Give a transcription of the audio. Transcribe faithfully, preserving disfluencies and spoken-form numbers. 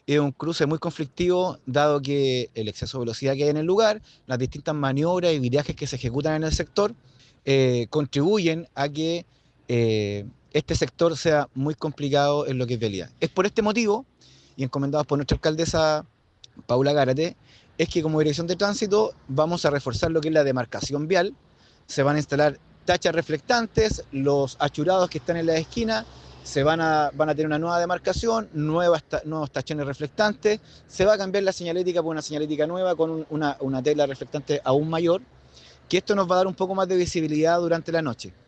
es un cruce muy conflictivo, dado que el exceso de velocidad que hay en el lugar, las distintas maniobras y virajes que se ejecutan en el sector, eh, contribuyen a que eh, este sector sea muy complicado en lo que es vialidad. Es por este motivo, y encomendados por nuestra alcaldesa Paula Gárate, es que como dirección de tránsito vamos a reforzar lo que es la demarcación vial. Se van a instalar tachas reflectantes, los achurados que están en la esquina se van a, van a tener una nueva demarcación, nuevas, nuevos tachones reflectantes, se va a cambiar la señalética por una señalética nueva con un, una, una tela reflectante aún mayor, que esto nos va a dar un poco más de visibilidad durante la noche.